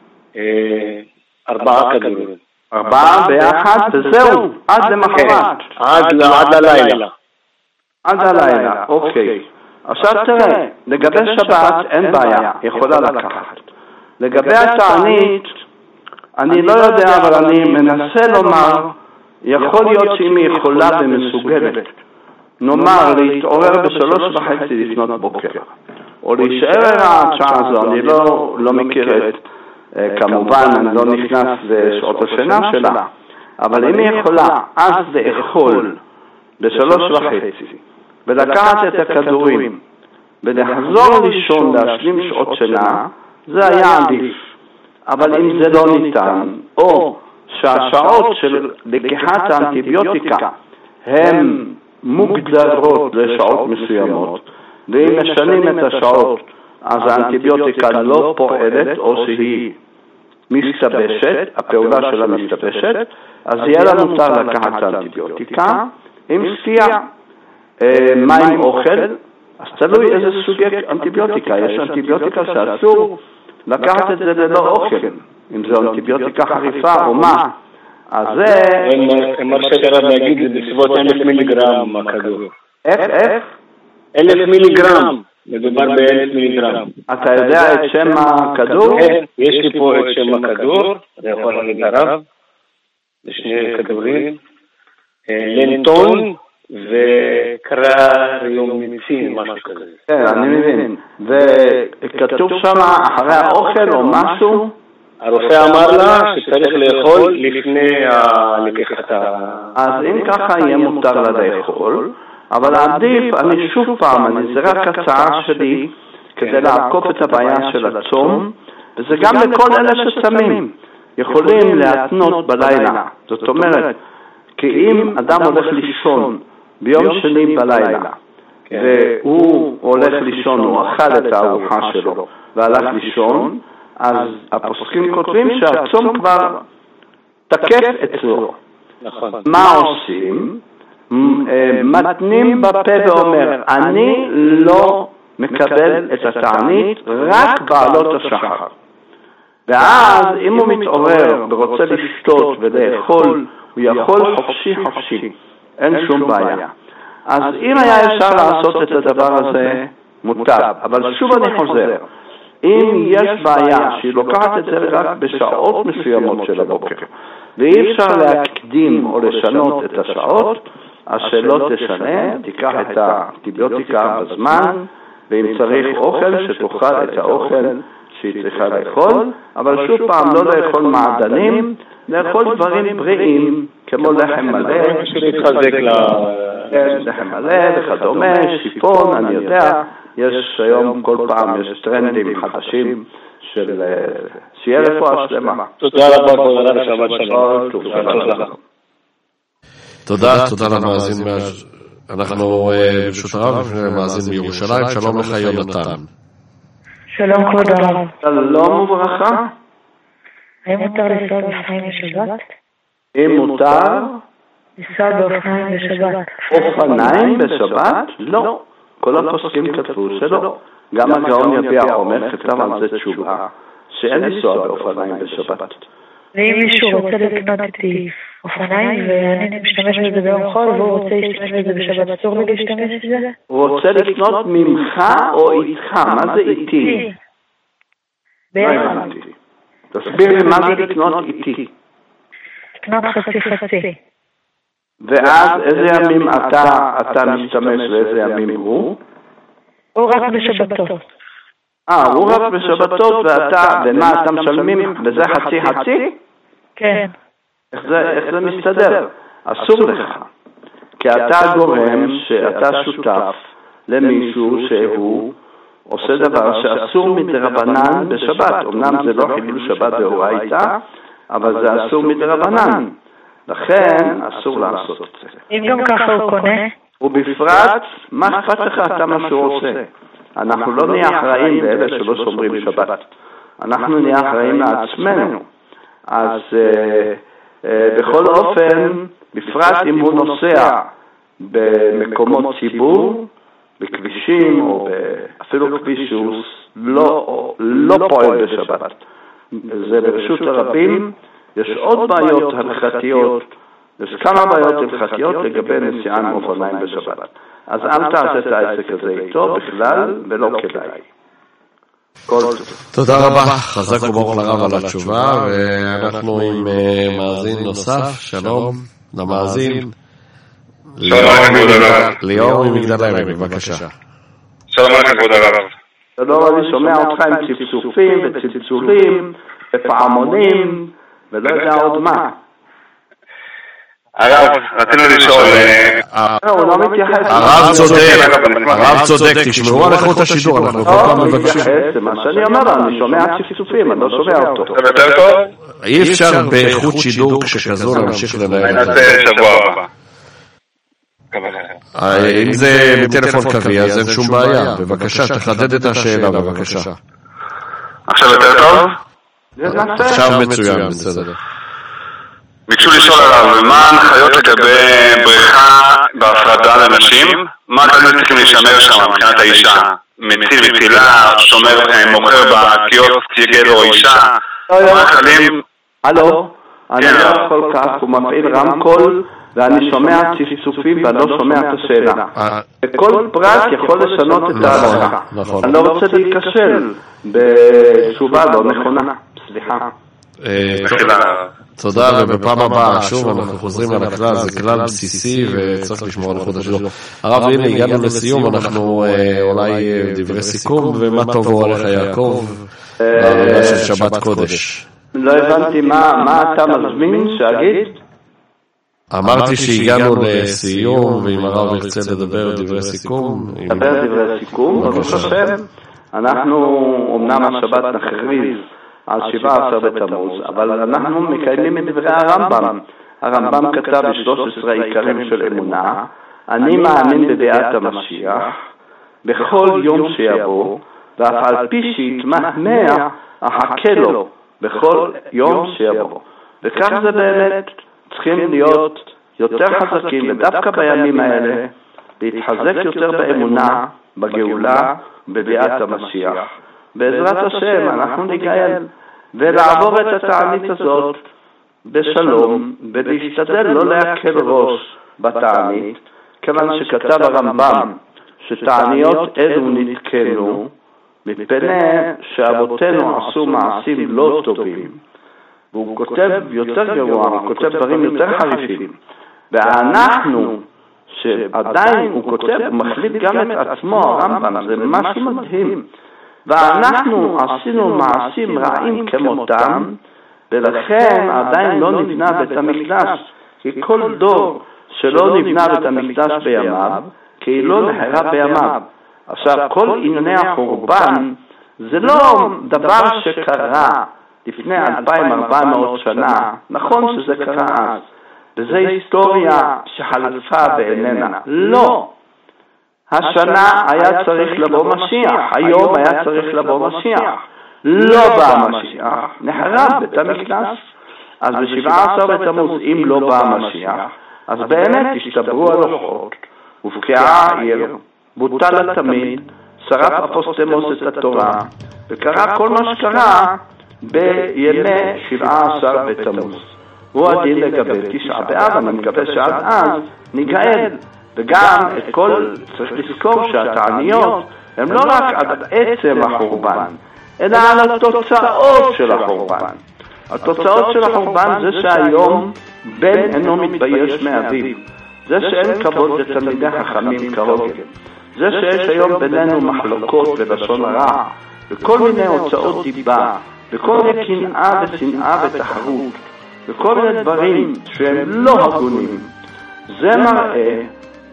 4 כדורים. 4 ביחד, וזהו, עד למחרת. עד הלילה. עד הלילה, אוקיי. עכשיו תראה, לגבי שבת אין בעיה, יכולה לקחת. לגבי התענית, אני לא יודע, אבל אני מנסה לומר, יכול להיות שאם היא יכולה ומסוגלת, נאמר להתעורר ב3:30 לפנות בוקר, או להישאר עד שעה זו, אני לא מכיר את, כמובן אני לא נכנס לשעות השינה שלה, אבל אם היא יכולה אז לאכול ב3:30 ולקחת את הכדורים ולחזור לישון להשלים שעות שינה, זה היה עדיף. אבל אם זה לא ניתן, או שהשעות של לקיחת האנטיביוטיקה הן מוגדרות לשעות מסוימות, ואם משנים את השעות אז האנטיביוטיקה לא פועלת או שהיא מסתבשת, הפעולה שלה מסתבשת, אז יהיה לה מותר לקחת האנטיביוטיקה עם שתייה. מה עם אוכל? אז תלוי איזה סוגי אנטיביוטיקה. יש אנטיביוטיקה שאסור לקחת את זה ללא אוכל, אם זו אנטיביוטיקה חריפה או מה. אז זה... מה שרב להגיד זה בסביבות 1,000 מיליגרם הכדור. איך? 1,000 מיליגרם מדובר ב-1000 מיליגרם. אתה יודע את שם הכדור? כן, יש לי פה את שם הכדור, אני יכול להגיד הרב, זה שני כדורים, לנטון וקרריומיצין, משהו כזה. כן, אני מבין. וכתוב שם אחרי האוכל או משהו? הרופא אמר לה שצריך לאכול לפני הלקיחת אז אם ככה יהיה מותר לה לאכול, אבל עדיף, אני שוב פעם, זה רק הצעה שלי כדי לעקוף את הבעיה של הצום, וזה גם לכל אלה שצמים, יכולים להתנות בלילה. זאת אומרת, כי אם אדם הולך לישון ביום שני בלילה, והוא הולך לישון, הוא אכל את הארוחה שלו והלך לישון, אז הפוסקים כותבים שהצום כבר תקף אצלו. נכון. מה עושים? מתנים בפה ואומר, אני לא מקבל את התענית רק בעלות השחר. ואז אם הוא מתעורר ורוצה לשתות ולאכול, הוא יכול חופשי, אין שום בעיה. אז אם היה אפשר לעשות את הדבר הזה, מוטב. אבל שוב אני חוזר, אם יש בעיה שהיא לוקחת את זה רק בשעות מסוימות של הבוקר, ואי אפשר להקדים או לשנות את השעות, אז שלא תשנה, תיקח את האנטיביוטיקה בזמן, ואם צריך אוכל, שתאכל את האוכל שהיא צריכה לאכול, אבל שוב פעם לא לאכול מעדנים, לאכול דברים בריאים, כמו לחם מלא, לחם מלא וכדומה, שיפון, אני יודע, יש היום כל פעם, יש טרנדים חדשים של שיהיה רפואה שלמה. תודה רבה, תודה שבת שלום. תודה למאזין. אנחנו ברשות הרב, מאזין מירושלים, שלום לך יונתן. שלום כבוד הרב. שלום וברכה. האם מותר לנסוע באופניים בשבת? אם מותר? לנסוע באופניים בשבת. אופניים בשבת? לא. כל הפוסקים כתבו שלא. גם הגאון יביע עומר כתב על זה תשובה, שאין לנסוע באופניים בשבת. ואם מישהו רוצה לקנות איתי אופניים ואני משתמש בזה ביום חול והוא רוצה להשתמש בזה בשבת, אסור לי להשתמש בזה? הוא רוצה לקנות ממך או איתך? מה זה איתי? ביחד. תסביר לי מה זה לקנות איתי. לקנות חצי. ואז איזה ימים אתה משתמש ואיזה ימים הוא? הוא רק בשבתות. הוא רק בשבתות ומה אתה משלמים וזה חצי? כן. איך זה מסתדר? אסור לך. כי אתה גורם שאתה שותף למישהו שהוא עושה דבר שאסור מדרבנן בשבת. אמנם זה לא חילול שבת דאורייתא, אבל זה אסור מדרבנן. לכן אסור לעשות את זה. אם גם ככה הוא קונה? ובפרט, מה אכפת לך אתה מה שהוא עושה? אנחנו לא נהיה אחראים לאלה שלא שומרים שבת. אנחנו נהיה אחראים לעצמנו. אז בכל אופן, בפרט אם הוא נוסע במקומות ציבור, בכבישים או אפילו כביש שהוא לא פועל בשבת. זה ברשות הרבים. יש עוד בעיות הלכתיות, יש כמה בעיות הלכתיות לגבי נסיעה עם אופניים בשבת. אז אל תעשה את העסק הזה איתו בכלל, ולא כדאי. תודה רבה, חזק וברוך לרב על התשובה, ואנחנו עם מאזין נוסף. שלום למאזין. ליאור ממגדל העמק, בבקשה. שלום לכם כבוד הרב. שלום, אני שומע אותך עם צפצופים וצלצולים ופעמונים ולא יודע עוד מה. הרב, רצינו לשאול... הוא לא מתייחס. הרב צודק, תשמעו על איכות השידור, אנחנו כל פעם מבקשים. זה מה שאני אומר, אני שומע צפצופים, אני לא שומע אותו. זה יותר טוב? אי אפשר באיכות שידור כשכזו להמשיך לנהל. נעשה שבוע הבא. אם זה בטלפון קווי, אז אין שום בעיה. בבקשה, תחדד את השאלה, בבקשה. עכשיו יותר טוב? עכשיו מצוין, בסדר. ביקשו לשאול עליו, מה ההנחיות לגבי בריכה בהפרדה לנשים? מה אתם צריכים להישמר שם מבחינת האישה? מציל מצילה, שומר, מוכר בקיוסק, יגל או אישה? מה החלים? הלו, אני לא יכול כך, הוא מפעיל רמקול ואני שומע צפצופים ואני לא שומע את השאלה. וכל פרט יכול לשנות את ההלכה. אני לא רוצה להיכשל בתשובה לא נכונה. סליחה. תודה, ובפעם הבאה, שוב, אנחנו חוזרים על הכלל, זה כלל בסיסי וצריך לשמור על איכות השידור. הרב, הנה, הגענו לסיום, אנחנו אולי דברי סיכום, ומה טובו עליך יעקב, בעבודה של שבת קודש. לא הבנתי מה אתה מזמין שאגיד? אמרתי שהגענו לסיום, ואם הרב ירצה לדבר דברי סיכום. לדבר דברי סיכום, ברוך השם, אנחנו אמנם השבת נכריז על 17 בתמוז, אבל אנחנו מקיימים את דברי הרמב"ם. הרמב"ם כתב ב13 עיקרים של אמונה, אני מאמין בביאת המשיח, בכל יום שיבוא, ואף על פי שיתמהמה, אחכה לו בכל יום שיבוא. וכך זה באמת, צריכים להיות יותר חזקים, ודווקא בימים האלה, להתחזק יותר באמונה, בגאולה, בביאת המשיח. בעזרת השם אנחנו ניגאל, ולעבור את התענית הזאת בשלום, ולהשתדל לא להקל ראש בתענית, כיוון שכתב הרמב"ם שתעניות אלו נתקנו, מפני שאבותינו עשו מעשים לא טובים. והוא כותב יותר גרוע, הוא כותב דברים יותר חריפים. ואנחנו, שעדיין הוא כותב, הוא מחליט גם את עצמו, הרמב"ם, זה משהו מדהים. ואנחנו עשינו מעשים רעים כמותם, ולכן עדיין לא נבנה בית המקדש, כי כל דור שלא נבנה בית המקדש בימיו, כי לא נחרב בימיו. עכשיו, כל ענייני החורבן, זה לא דבר שקרה לפני 2400 שנה, נכון שזה קרה אז, וזה היסטוריה שחלפה בעיננה. לא. השנה היה צריך לבוא משיח, היום היה צריך לבוא משיח. לא בא משיח, נחרב בית המקדש. אז ב17 בתמוז, אם לא בא משיח, אז באמת השתברו הלוחות, הופקעה העיר, בוטל התמיד, שרף אפוסטמוס את התורה, וקרה כל מה שקרה בימי 17 בתמוז. הוא הדין לגבי 9 באב, אני מקווה שעד אז ניגאל. וגם את כל, צריך לזכור שהתעניות הן לא רק עד עצם החורבן, אלא על התוצאות של החורבן. התוצאות של החורבן זה שהיום בן אינו מתבייש מאביו, זה שאין כבוד לתלמידי חכמים כהוגן, זה שיש היום בינינו מחלוקות ולשון הרע, וכל מיני הוצאות דיבה, וכל מיני קנאה ושנאה ותחרות, וכל מיני דברים שהם לא הגונים. זה מראה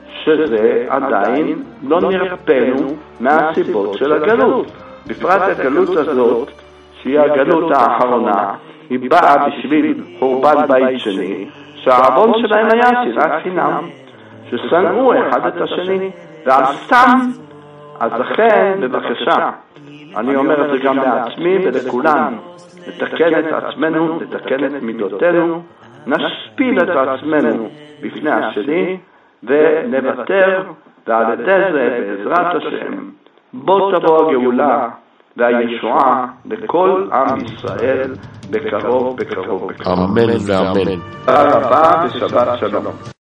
שזה עדיין לא נרפאנו מהסיבות של הגלות. בפרט הגלות הזאת, שהיא הגלות האחרונה, היא באה בשביל חורבן בית שני, שהעוון שלהם היה שנאת חינם, ששנאו אחד את השני, ועל סתם, אז לכן, בבקשה, אני אומר את זה גם לעצמי ולכולן, לתקן את עצמנו, לתקן את מידותינו, נשפיל את עצמנו בפני השני, ונוותר, ועל ידי זה, בעזרת השם, בוא תבוא הגאולה והישועה לכל עם ישראל בקרוב, בקרוב, בקרוב. אמן ואמן. תודה רבה ושבת שלום.